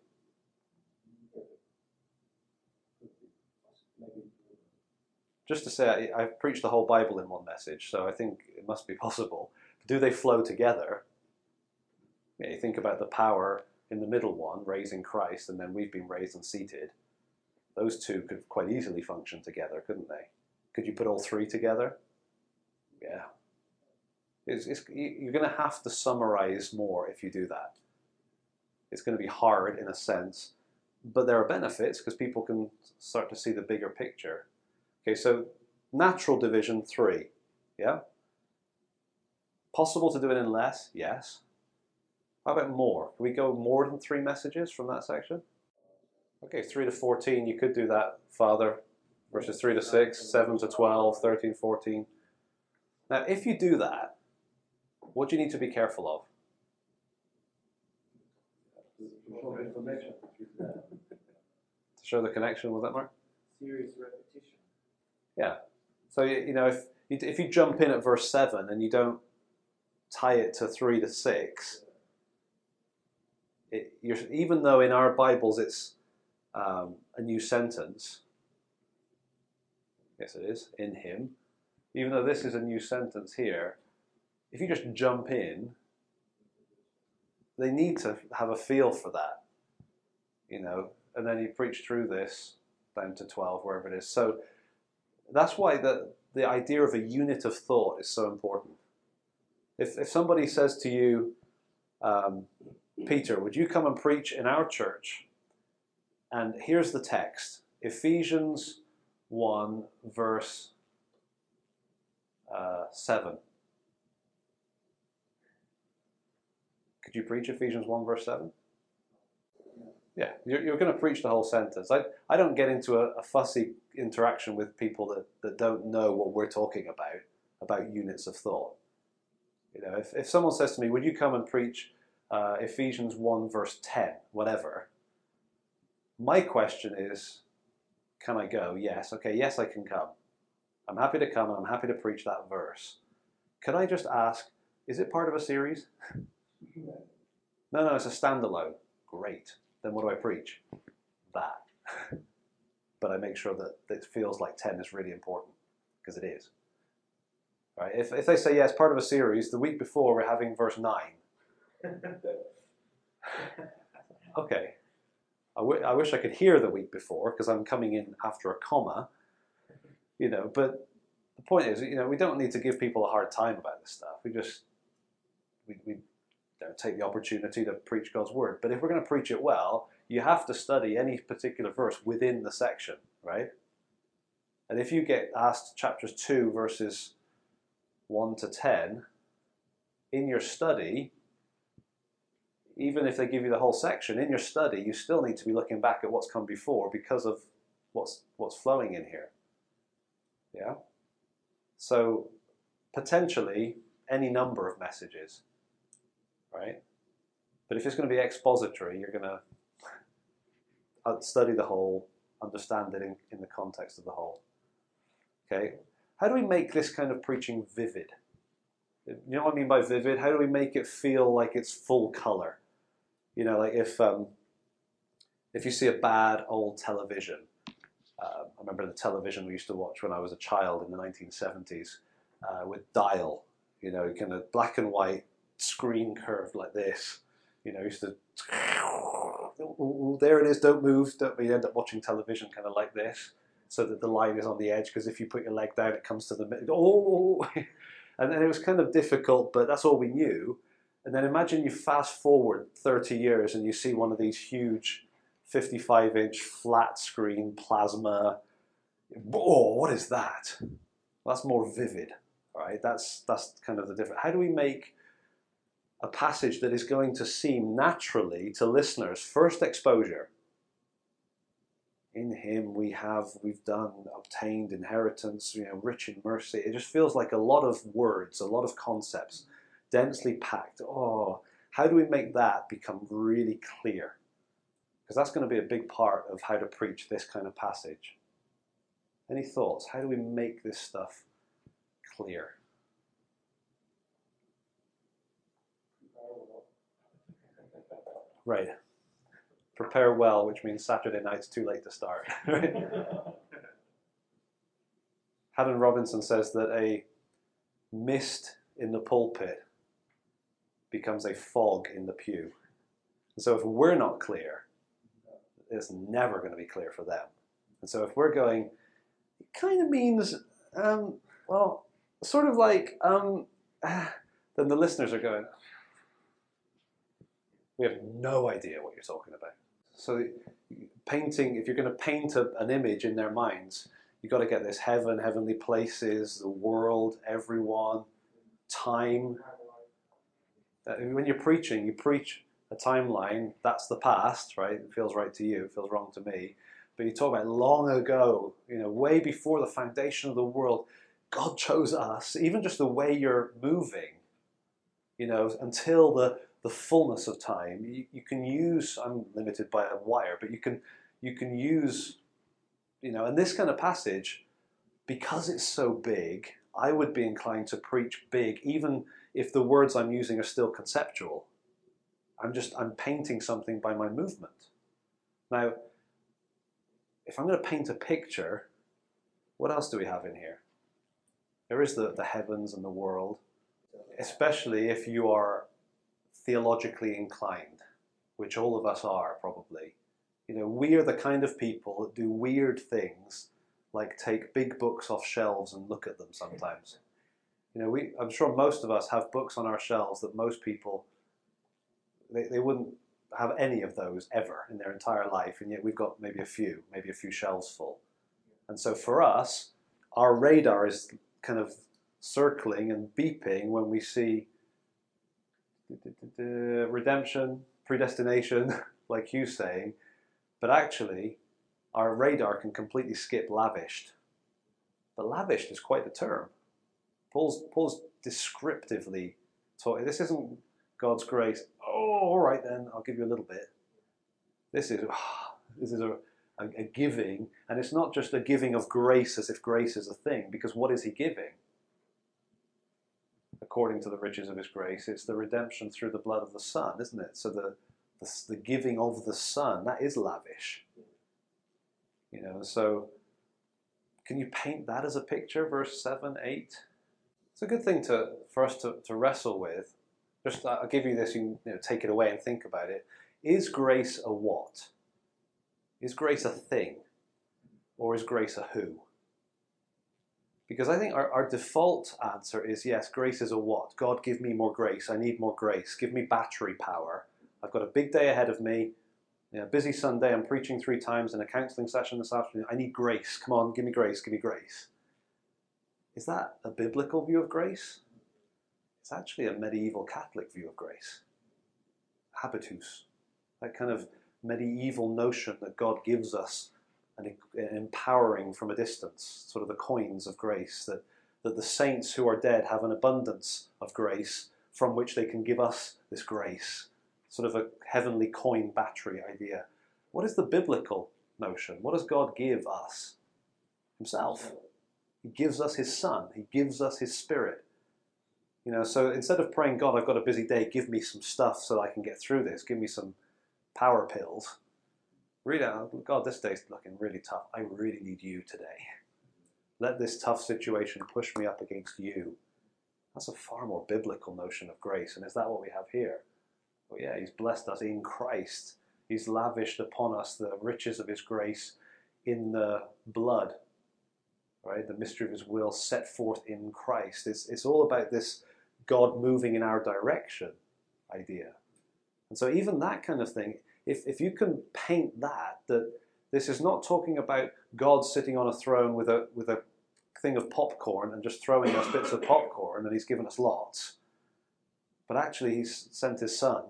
Just to say, I, I've preached the whole Bible in one message, so I think it must be possible. Do they flow together? Yeah, you think about the power in the middle one, raising Christ, and then we've been raised and seated. Those two could quite easily function together, couldn't they? Could you put all three together? Yeah. It's, it's, you're going to have to summarize more if you do that. it's going to be hard in a sense, but there are benefits because people can start to see the bigger picture. Okay, so natural division three, yeah? Possible to do it in less? Yes. How about more? Can we go more than three messages from that section? Okay, three to fourteen, you could do that, Father, versus three to six, seven to twelve, thirteen, fourteen. Now, if you do that, what do you need to be careful of? To show the connection, was that Mark? Serious repetition. Yeah. So, you know, if, if you jump in at verse seven and you don't tie it to three to six, it, you're, even though in our Bibles it's um, a new sentence, yes it is, in him, even though this is a new sentence here, if you just jump in, they need to have a feel for that, you know, and then you preach through this down to twelve, wherever it is. So that's why the, the idea of a unit of thought is so important. If, if somebody says to you, um, Peter, would you come and preach in our church? And here's the text, Ephesians one, verse uh, seven. Could you preach Ephesians one, verse seven? Yeah, you're, you're going to preach the whole sentence. I, I don't get into a, a fussy interaction with people that, that don't know what we're talking about, about units of thought. You know, if, if someone says to me, would you come and preach uh, Ephesians one, verse ten, whatever, my question is, can I go? Yes. Okay, yes, I can come. I'm happy to come and I'm happy to preach that verse. Can I just ask, is it part of a series? No, no, it's a standalone. Great. Then what do I preach? That. But I make sure that it feels like ten is really important, because it is. Right? If, if they say, yeah, it's part of a series, the week before we're having verse nine. Okay. I, w- I wish I could hear the week before, because I'm coming in after a comma. You know, but the point is, you know, we don't need to give people a hard time about this stuff. We just, we, we don't take the opportunity to preach God's word. But if we're going to preach it well, you have to study any particular verse within the section, right? And if you get asked chapters two, verses one to ten, in your study, even if they give you the whole section, in your study, you still need to be looking back at what's come before because of what's what's flowing in here. Yeah? So, potentially, any number of messages, right? But if it's going to be expository, you're going to study the whole, understand it in, in the context of the whole. Okay? How do we make this kind of preaching vivid? You know what I mean by vivid? How do we make it feel like it's full color? You know, like if um, if you see a bad old television, uh, I remember the television we used to watch when I was a child in the nineteen seventies uh, with dial, you know, kind of black and white, screen curved like this. You know, used to, oh, there it is, don't move. Don't, we end up watching television kind of like this, so that the line is on the edge, because if you put your leg down, it comes to the middle. Oh, and then it was kind of difficult, but that's all we knew. And then imagine you fast forward thirty years and you see one of these huge fifty-five inch flat screen plasma. Oh, what is that? That's more vivid, right? That's, that's kind of the difference. How do we make a passage that is going to seem naturally to listeners, first exposure? In him we have, we've done, obtained inheritance, you know, rich in mercy. It just feels like a lot of words, a lot of concepts, densely packed. Oh, how do we make that become really clear? Because that's going to be a big part of how to preach this kind of passage. Any thoughts? How do we make this stuff clear? Right. Prepare well, which means Saturday night's too late to start. Right? Haddon Robinson says that a mist in the pulpit becomes a fog in the pew. And so if we're not clear, it's never going to be clear for them. And so if we're going, it kind of means, um, well, sort of like, um, then the listeners are going, We have no idea what you're talking about. So painting, if you're going to paint a, an image in their minds, you've got to get this heaven, heavenly places, the world, everyone, time. Uh, when you're preaching, you preach a timeline, that's the past, right? It feels right to you, it feels wrong to me. But you talk about long ago, you know, way before the foundation of the world, God chose us, even just the way you're moving, you know, until the, the fullness of time. You, you can use, I'm limited by a wire, but you can, you can use, you know, and this kind of passage, because it's so big, I would be inclined to preach big, even if the words I'm using are still conceptual. I'm just, I'm painting something by my movement. Now, if I'm going to paint a picture, what else do we have in here? There is the, the heavens and the world, especially if you are theologically inclined, which all of us are probably. You know, we are the kind of people that do weird things, like take big books off shelves and look at them sometimes. You know, we, I'm sure most of us have books on our shelves that most people, they, they wouldn't have any of those ever in their entire life, and yet we've got maybe a few, maybe a few shelves full. And so for us, our radar is kind of circling and beeping when we see redemption, predestination, like Hugh's saying, but actually our radar can completely skip lavished. But lavished is quite the term. Paul's, Paul's descriptively talking. This isn't God's grace. Oh, all right then, I'll give you a little bit. This is, this is a, a, a giving, and it's not just a giving of grace as if grace is a thing, because what is he giving? According to the riches of his grace, it's the redemption through the blood of the Son, isn't it? So the, the, the giving of the Son, that is lavish. You know, so can you paint that as a picture, verse seven, eight? It's a good thing to for us to, to wrestle with. Just I'll give you this, you can you know, take it away and think about it. Is grace a what? Is grace a thing? Or is grace a who? Because I think our, our default answer is yes, grace is a what? God, give me more grace. I need more grace. Give me battery power. I've got a big day ahead of me. You know, busy Sunday, I'm preaching three times in a counseling session this afternoon. I need grace. Come on, give me grace, give me grace. Is that a biblical view of grace? It's actually a medieval Catholic view of grace. Habitus. That kind of medieval notion that God gives us an, an empowering from a distance, sort of the coins of grace, that, that the saints who are dead have an abundance of grace from which they can give us this grace. Sort of a heavenly coin battery idea. What is the biblical notion? What does God give us? Himself. He gives us his Son. He gives us his Spirit. You know, so instead of praying, God, I've got a busy day, give me some stuff so I can get through this, give me some power pills. Read out, God, this day's looking really tough. I really need you today. Let this tough situation push me up against you. That's a far more biblical notion of grace. And is that what we have here? Well, yeah, he's blessed us in Christ. He's lavished upon us the riches of his grace in the blood, right? The mystery of his will set forth in Christ. It's, it's all about this God moving in our direction idea. And so even that kind of thing, if, if you can paint that, that this is not talking about God sitting on a throne with a, with a thing of popcorn and just throwing us bits of popcorn and he's given us lots, but actually he's sent his Son,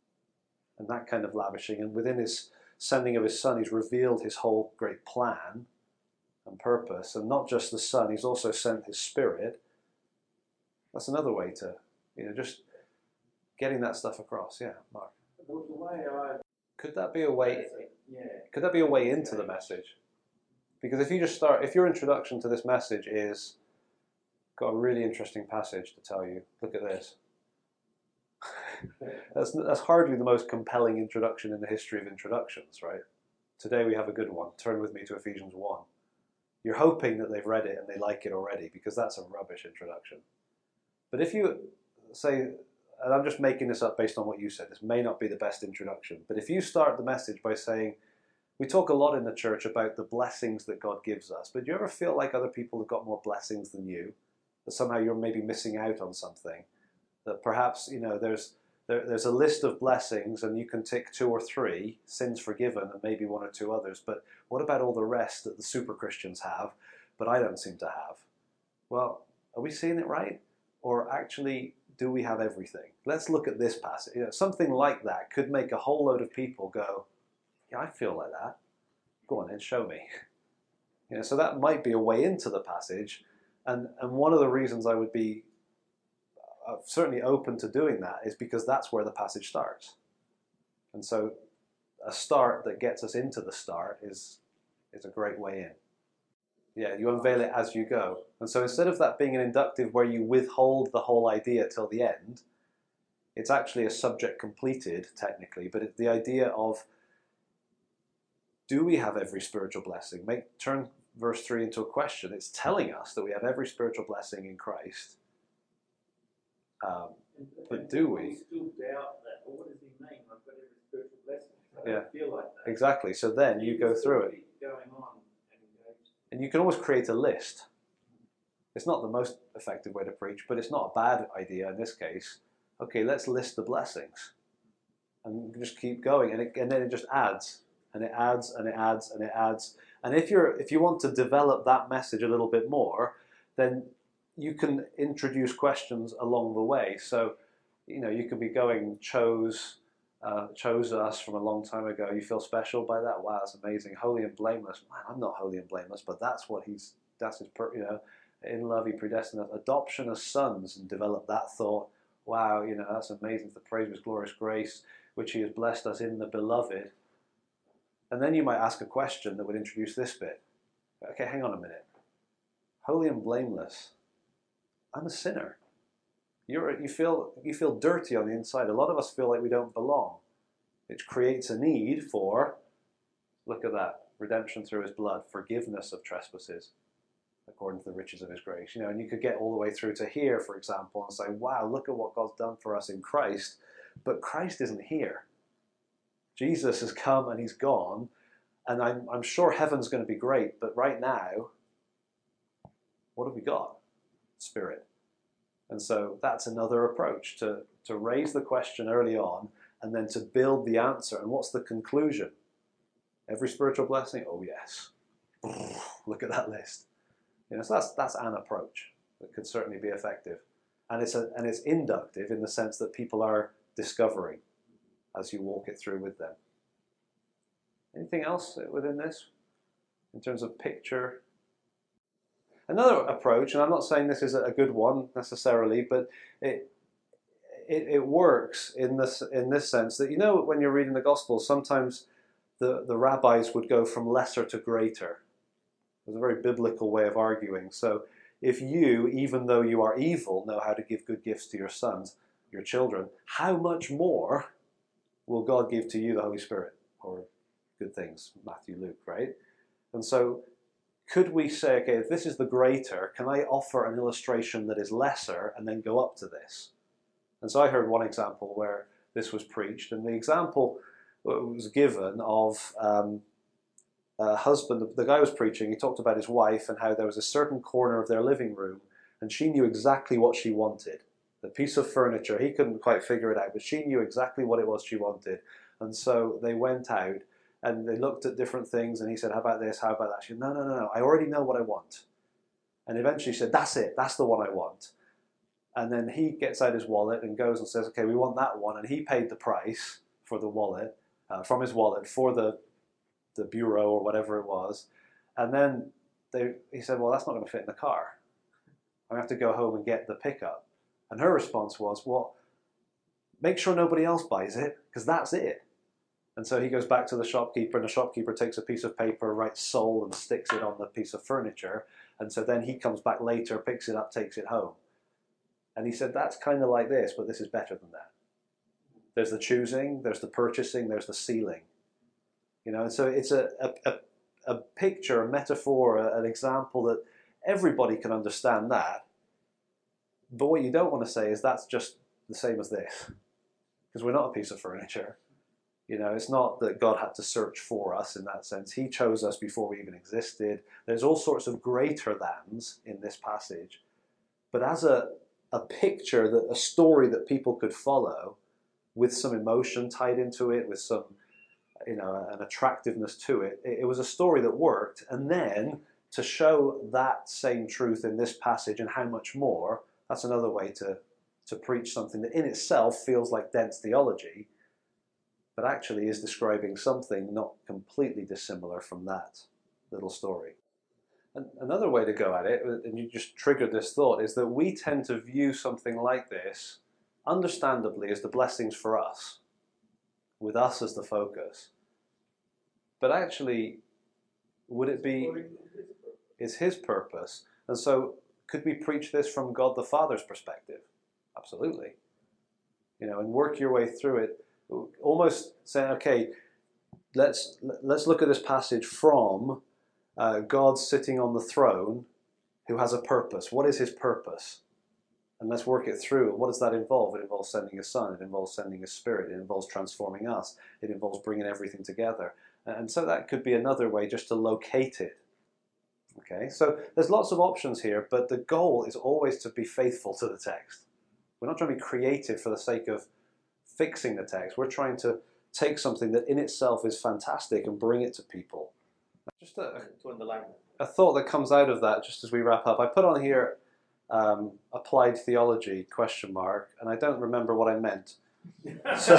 and that kind of lavishing, and within his sending of his Son, he's revealed his whole great plan and purpose, and not just the Son, he's also sent his Spirit. That's another way to, you know, just getting that stuff across. Yeah, Mark. The way I, Could that be a way? yeah, Could that be a way into the message? Because if you just start, if your introduction to this message is, got a really interesting passage to tell you, look at this. that's, that's hardly the most compelling introduction in the history of introductions, right? Today we have a good one. Turn with me to Ephesians one. You're hoping that they've read it and they like it already, because that's a rubbish introduction. But if you say, and I'm just making this up based on what you said, this may not be the best introduction, but if you start the message by saying, we talk a lot in the church about the blessings that God gives us, but do you ever feel like other people have got more blessings than you? That somehow you're maybe missing out on something? That perhaps, you know, there's there, there's a list of blessings, and you can tick two or three, sins forgiven, and maybe one or two others. But what about all the rest that the super Christians have, but I don't seem to have? Well, are we seeing it right? Or actually, do we have everything? Let's look at this passage. You know, something like that could make a whole load of people go, yeah, I feel like that. Go on then, show me. You know, so that might be a way into the passage. And, and one of the reasons I would be uh, certainly open to doing that is because that's where the passage starts. And so a start that gets us into the start is, is a great way in. Yeah, you unveil it as you go. And so instead of that being an inductive where you withhold the whole idea till the end, it's actually a subject completed, technically, but it's the idea of, do we have every spiritual blessing? Make turn verse three into a question. It's telling us that we have every spiritual blessing in Christ. Um, but do we? Still doubt that. Well, what does he mean? I've got every spiritual blessing. I Yeah. don't feel like that. Exactly. So then you go through it. Keep going on and engage. And you can always create a list. It's not the most effective way to preach, but it's not a bad idea in this case. Okay, let's list the blessings. And just keep going. And, it, and then it just adds. And it adds, and it adds, and it adds. And if you're if you want to develop that message a little bit more, then you can introduce questions along the way. So, you know, you could be going, chose, uh, chose us from a long time ago. You feel special by that? Wow, that's amazing. Holy and blameless. Man, I'm not holy and blameless, but that's what he's, that's his, you know, in love he predestined us. Adoption as sons, and develop that thought. Wow, you know, that's amazing. The praise of his glorious grace, which he has blessed us in the beloved. And then you might ask a question that would introduce this bit. Okay, hang on a minute. Holy and blameless. I'm a sinner. You're, you feel you feel dirty on the inside. A lot of us feel like we don't belong. It creates a need for, look at that, redemption through his blood, forgiveness of trespasses, according to the riches of his grace. You know, and you could get all the way through to here, for example, and say, wow, look at what God's done for us in Christ. But Christ isn't here. Jesus has come and he's gone, and I'm, I'm sure heaven's going to be great, but right now, what have we got? Spirit. And so that's another approach, to, to raise the question early on and then to build the answer. And what's the conclusion? Every spiritual blessing? Oh yes. Look at that list. You know, so that's, that's an approach that could certainly be effective. And it's, a, and it's inductive in the sense that people are discovering as you walk it through with them. Anything else within this in terms of picture? Another approach, and I'm not saying this is a good one necessarily, but it it, it works in this in this sense that, you know, when you're reading the Gospels, sometimes the, the rabbis would go from lesser to greater. It was a very biblical way of arguing. So if you, even though you are evil, know how to give good gifts to your sons, your children, how much more will God give to you the Holy Spirit, or good things, Matthew, Luke, right? And so could we say, okay, if this is the greater, can I offer an illustration that is lesser and then go up to this? And so I heard one example where this was preached, and the example was given of um, a husband. The guy was preaching, he talked about his wife and how there was a certain corner of their living room, and she knew exactly what she wanted. The piece of furniture, he couldn't quite figure it out, but she knew exactly what it was she wanted. And so they went out and they looked at different things, and he said, how about this, how about that? She said, no, no, no, no, I already know what I want. And eventually she said, that's it, that's the one I want. And then he gets out his wallet and goes and says, okay, we want that one. And he paid the price for the wallet, uh, from his wallet, for the, the bureau or whatever it was. And then they, he said, well, that's not going to fit in the car. I have to go home and get the pickup. And her response was, well, make sure nobody else buys it, because that's it. And so he goes back to the shopkeeper, and the shopkeeper takes a piece of paper, writes soul, and sticks it on the piece of furniture. And so then he comes back later, picks it up, takes it home. And he said, that's kind of like this, but this is better than that. There's the choosing, there's the purchasing, there's the sealing. You know, and so it's a, a, a, a picture, a metaphor, a, an example that everybody can understand that. But what you don't want to say is that's just the same as this. Because we're not a piece of furniture. You know, it's not that God had to search for us in that sense. He chose us before we even existed. There's all sorts of greater thans in this passage. But as a, a picture, that a story that people could follow, with some emotion tied into it, with some, you know, an attractiveness to it. It, it was a story that worked. And then to show that same truth in this passage and how much more, that's another way to, to preach something that in itself feels like dense theology, but actually is describing something not completely dissimilar from that little story. And another way to go at it, and you just triggered this thought, is that we tend to view something like this, understandably, as the blessings for us, with us as the focus. But actually, would it be, is his purpose? And so, could we preach this from God the Father's perspective? Absolutely. You know, and work your way through it, almost saying, okay, let's let's look at this passage from uh, God sitting on the throne, who has a purpose. What is his purpose? And let's work it through. What does that involve? It involves sending his Son. It involves sending his Spirit. It involves transforming us. It involves bringing everything together. And so that could be another way just to locate it. Okay, so there's lots of options here, but the goal is always to be faithful to the text. We're not trying to be creative for the sake of fixing the text. We're trying to take something that in itself is fantastic and bring it to people. Just a, a thought that comes out of that, just as we wrap up. I put on here um, applied theology, question mark, and I don't remember what I meant. So,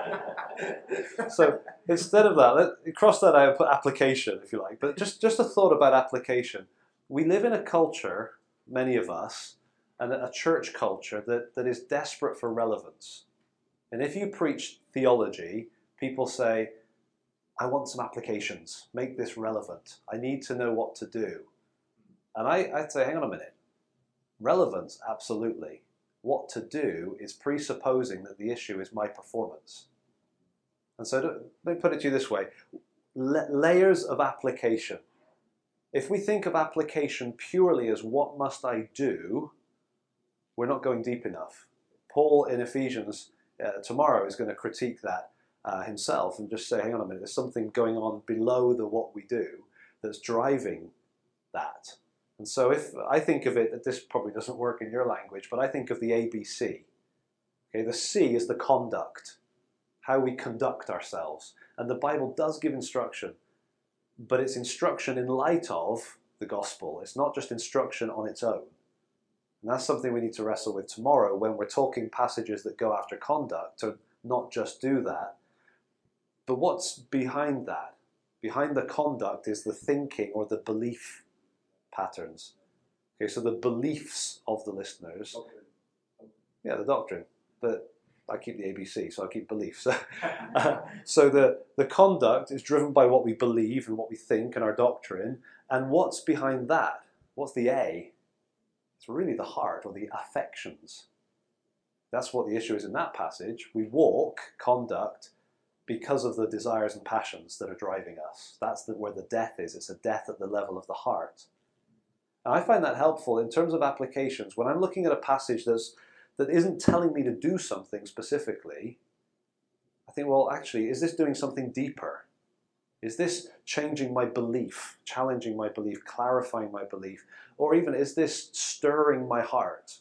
so instead of that, let, cross that out and put application, if you like. But just, just a thought about application. We live in a culture, many of us, and a church culture that, that is desperate for relevance. And if you preach theology, people say, I want some applications. Make this relevant. I need to know what to do. And I, I'd say, hang on a minute. Relevance, absolutely. What to do is presupposing that the issue is my performance. And so let me put it to you this way. La- layers of application. If we think of application purely as what must I do, we're not going deep enough. Paul in Ephesians uh, tomorrow is going to critique that uh, himself and just say, hang on a minute, there's something going on below the what we do that's driving that. And so if I think of it, this probably doesn't work in your language, but I think of the A B C. Okay, the C is the conduct, how we conduct ourselves. And the Bible does give instruction, but it's instruction in light of the gospel. It's not just instruction on its own. And that's something we need to wrestle with tomorrow when we're talking passages that go after conduct, to not just do that. But what's behind that? Behind the conduct is the thinking or the belief patterns. Okay, so the beliefs of the listeners. Yeah, the doctrine. But I keep the A B C, so I keep beliefs. uh, so the, the conduct is driven by what we believe and what we think and our doctrine. And what's behind that? What's the A? It's really the heart or the affections. That's what the issue is in that passage. We walk, conduct, because of the desires and passions that are driving us. That's the, where the death is. It's a death at the level of the heart. And I find that helpful in terms of applications. When I'm looking at a passage that's, that isn't telling me to do something specifically, I think, well, actually, is this doing something deeper? Is this changing my belief, challenging my belief, clarifying my belief? Or even, is this stirring my heart?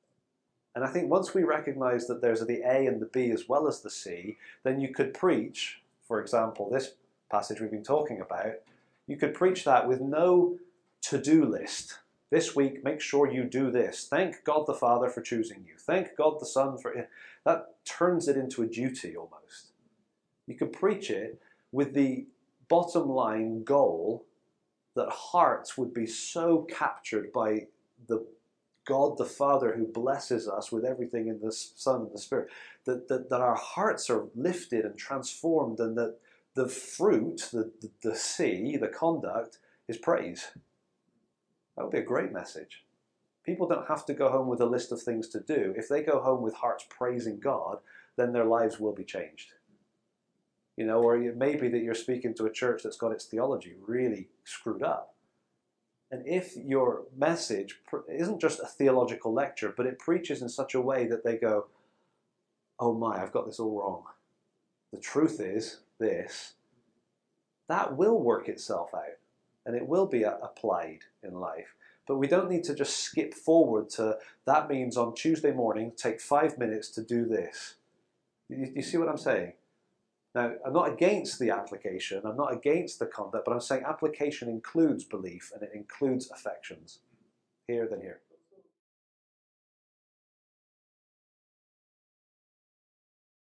And I think once we recognize that there's the A and the B as well as the C, then you could preach, for example, this passage we've been talking about, you could preach that with no to-do list. This week, make sure you do this. Thank God the Father for choosing you. Thank God the Son for... That turns it into a duty almost. You could preach it with the bottom line goal that hearts would be so captured by the God the Father who blesses us with everything in the Son and the Spirit, that, that, that our hearts are lifted and transformed, and that the fruit, the, the, the C, the conduct, is praise. That would be a great message. People don't have to go home with a list of things to do. If they go home with hearts praising God, then their lives will be changed. You know, or it may be that you're speaking to a church that's got its theology really screwed up. And if your message isn't just a theological lecture, but it preaches in such a way that they go, oh my, I've got this all wrong. The truth is this. That will work itself out. And it will be applied in life. But we don't need to just skip forward to, that means on Tuesday morning, take five minutes to do this. You, you see what I'm saying? Now, I'm not against the application, I'm not against the conduct, but I'm saying application includes belief and it includes affections. Here, then here.